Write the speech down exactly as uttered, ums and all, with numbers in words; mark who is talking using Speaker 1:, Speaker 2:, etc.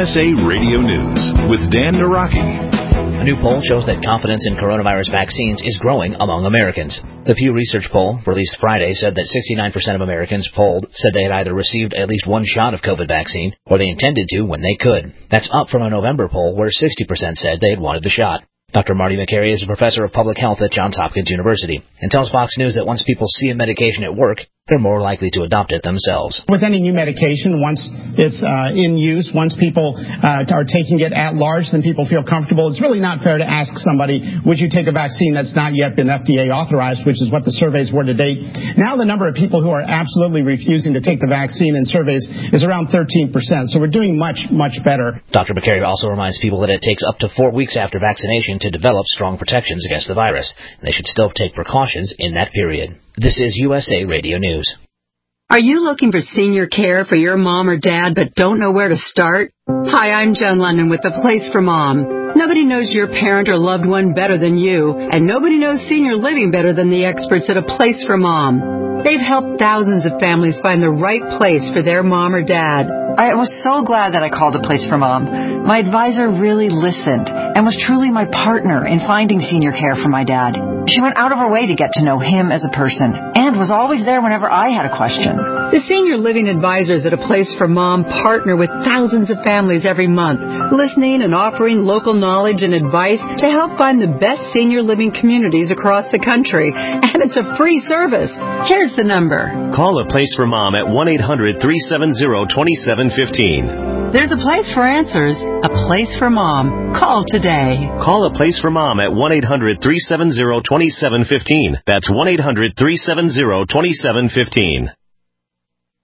Speaker 1: S A Radio News with Dan Naraki.
Speaker 2: A new poll shows that confidence in coronavirus vaccines is growing among Americans. The Pew Research poll, released Friday, said that sixty-nine percent of Americans polled said they had either received at least one shot of COVID vaccine or they intended to when they could. That's up from a November poll where sixty percent said they had wanted the shot. Doctor Marty Makary is a professor of public health at Johns Hopkins University and tells Fox News that once people see a medication at work, they're more likely to adopt it themselves.
Speaker 3: With any new medication, once it's uh, in use, once people uh, are taking it at large, then people feel comfortable. It's really not fair to ask somebody, would you take a vaccine that's not yet been F D A authorized, which is what the surveys were to date. Now the number of people who are absolutely refusing to take the vaccine in surveys is around thirteen percent. So we're doing much, much better.
Speaker 2: Doctor Makary also reminds people that it takes up to four weeks after vaccination to develop strong protections against the virus, and they should still take precautions in that period. This is U S A Radio News.
Speaker 4: Are you looking for senior care for your mom or dad but don't know where to start? Hi, I'm Jen London with The Place for Mom. Nobody knows your parent or loved one better than you, and nobody knows senior living better than the experts at A Place for Mom. They've helped thousands of families find the right place for their mom or dad.
Speaker 5: I was so glad that I called A Place for Mom. My advisor really listened and was truly my partner in finding senior care for my dad. She went out of her way to get to know him as a person and was always there whenever I had a question.
Speaker 4: The senior living advisors at A Place for Mom partner with thousands of families every month, listening and offering local knowledge and advice to help find the best senior living communities across the country. And it's a free service. Here's the number.
Speaker 6: Call A Place for Mom at one eight hundred three seven zero two seven one five.
Speaker 4: There's a place for answers, a place for mom. Call today.
Speaker 6: Call A Place for Mom at one eight hundred three seven zero two seven one five. That's one eight hundred three seven zero two seven one five.